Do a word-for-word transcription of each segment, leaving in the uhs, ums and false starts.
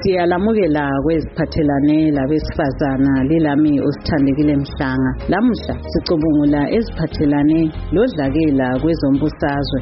Siyalamukela kweziphathelane labesifazana lilami usithandekile Mhlanga. Lamuhla sicubungula eziphathelane lodlakela kwezombusazwe.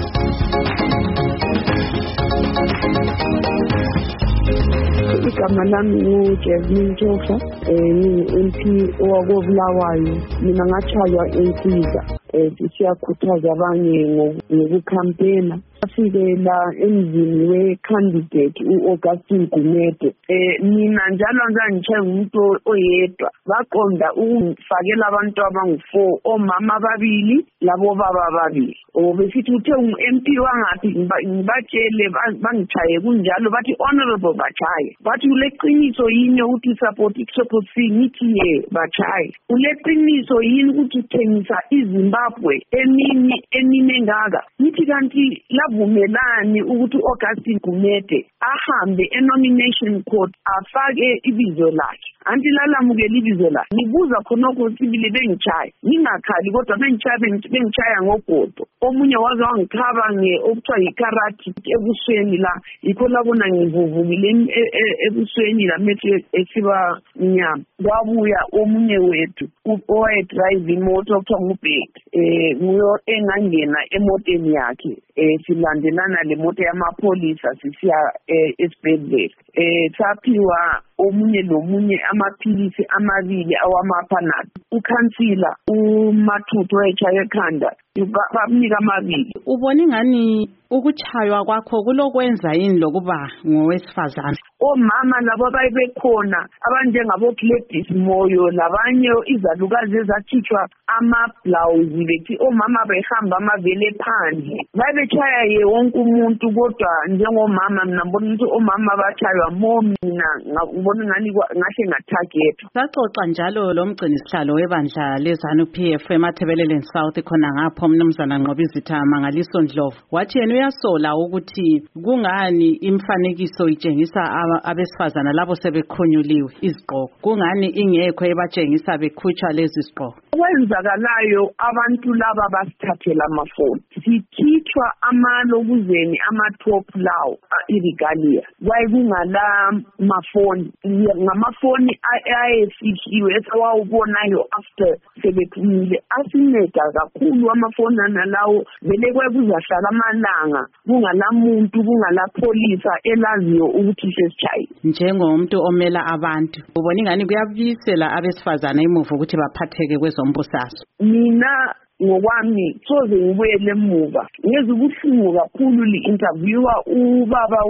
Igama lami nguJasmine Jofa, ngi-M P owakobulawayo. Mina ngachaywa ensiza siyakhuthaza abanye ngokukhampena. Afikela emzini we-candidate u-Augustine Gumede. Mina njalo ngangitshaye umuntu oyedwa. Baqonda ukufakela abantu abangu-four, omama ababili labo baba ababili. Obesithi uthe u-M P wangathi ngibatshele bangichaye kunjalo bathi honorable bachaye. Bathi uleqiniso yini ukuthi support support ngithi ye bachaye. Uleqiniso yini ukuthi uthengisa iZimbabwe emini emini engaka. Ngithi kanti lavumelani ukuthi uAugustine Gumede ahambe e-nomination court afake ibizo lakhe. Anti lalamukela ibizo lakhe. Nibuza khonoko sibili bengichaye. Ningakhali kodwa bengichaye bengichaya ngogodo. Omunye waze wangikhaba ngeokuthiwa yikarati ebusweni la. Yikho labona ngivuvukile ebusweni la methe esiba mnyama. Kwabuya omunye wethu owaye drive imoto okuthiwa ngubheki. Eh nguyo engangena emoteni yakhe. Eh silandelana le moto yamapolisa sisiya esibhedlela. Eh saphiwa omunye nomunye amaphilisi amabili awamapanad. Ukhansila uMathuthu echaye ekhanda bamnika amabili. Ubona ingani ukuchaywa kwakho kulokwenza yini lokuba ngowesifazana? Omama labo abayibekhona abanjengabo Gladys Moyo labanye izalukazi ezakhitshwa ama-blouse bethi omama behamba amavele phandle. Babechaya ye wonke umuntu kodwa njengomama mina ngibona ukuthi omama bachaywa mo mina ngibona ngani ngahle ngatarget. Saxoxa njalo lo mgcinisihlalo webandla leZANU-P F eMathebeleleni South khona ngapho umnumzana Nqobizitha Mangaliso Ndlovu. Wathi yena uyasola ukuthi kungani imfanekiso itshengisa abesifazana labo sebekhunyuliwe izigqoko. Kungani ingekho ebatshengisa bekhutshwa lezi zigqoko. Okwenzakalayo abantu laba basithathela amafoni. Sikhitshwa amalokuzeni ama-top lawo irigalia. Wayekungala mafoni. Ngamafoni ayefihliwe esawubonayo after sebephumile. Asinceda kakhulu amafoni nalawo vele kwekuzahlala amalanga kungalamuntu kungalapolisa elaziyo ukuthi sesichayi. Njengomuntu omela abantu ubona ingani kuyabisela abesifazana imuva ukuthi baphatheke kwezombusazwe. Mina ngokwami soze ngibuyele emuva ngeze ubuhlungu kakhulu li-interviewer ubaba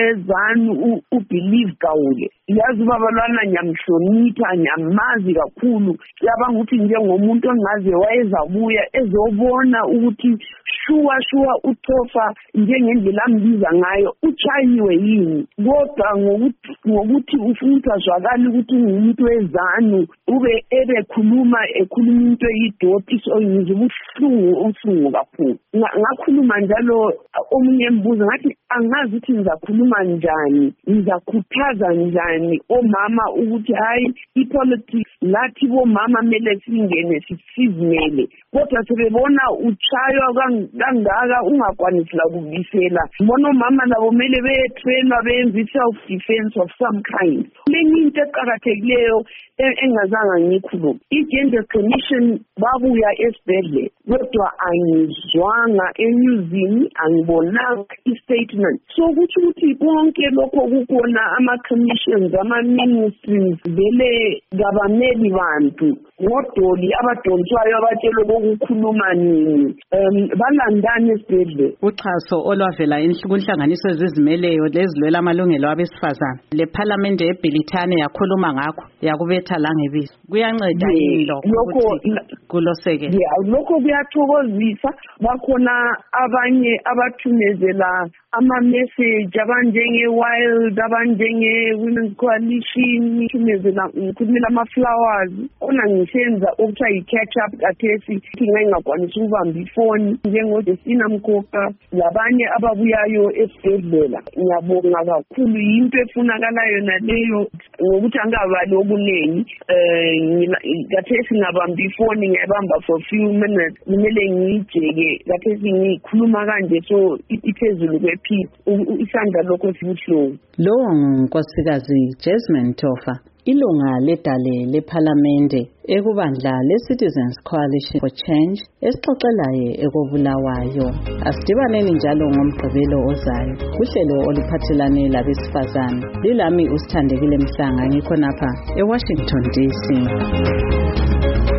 weZANU uBelieve Gawule. Yazi ubaba lwana nyamhlonipha nyamazi kakhulu. Yabanga ukuthi njengomuntu ongaze wayezabuya ezobona ukuthi shuwa shuwa uThofa njengendlela ambiza ngayo uchayiwe yini. Kodwa ngokuthi ngokuthi ufuna azwakala ukuthi umuntu weZANU ube ebekhuluma ekhuluma into eyidoti so ngizibuhlungu ubuhlungu kakhulu. Ngakhuluma njalo omunye embuzo ngathi angazi ukuthi ngizakhuluma njani ngizakhuthaza njani omama ukuthi hayi ipolitics lathi bomama mele singene sizimele kodwa sebebona uchaywa kangaka ungakwanisi la kubisela. Bona omama labo mele betrainwa benze self defense of some kind. Lenye into eqhakathekileyo engazanga ngikhuluma i-Gender Commission babuya esibhedlela kodwa angizwanga enyuzini angibonanga i-statement. So kuthi ukuthi konke lokho kukhona ama-commissions ama-ministries vele ngabameli bantu ngodoli abadontshwayo abatshelo bokukhuluma nini um balandani esibhedlela. Uxhaso olwavela kunhlanganiso ezizimeleyo lezilwela amalungelo abesifazana le parliament eBrithani yakhuluma ngakho yakubetha la ngebizo. Kuyanceda yini lokho kuloseke? Yeah, lokho kuyathokozisa. Bakhona abanye abathumezela ama-message abanjenge-Wild abanjenge-Women's Coalition thumezela ngikhulumela ama-flowers ona ngisenza okuthiwa yi-catch up kathesi ngingayingakwanisa ukubamba ifoni njengoJesina Mkhokha labanye ababuyayo esibhedlela. Ngiyabonga kakhulu, yinto efunakalayo naleyo ngokuthi angabali okuningi. Um kathesi ngabamba ifoni ngiyabamba for few minutes, kumele ngiyijeke kathesi ngikhuluma kanje so iphezulu kwephiphi isandla lokho sibuhlungu. Lowo ngunkosikazi Jasmine Tofa, ilunga ledale lephalamende ekubandla le-Citizens Coalition for Change esixoxelayo ekobulawayo. Asidibaneni njalo ngomgqibelo ozayo kuhlelo oluphathelane labesifazane. Lilami uSithandekile Mhlanga, ngikhonapha eWashington D C.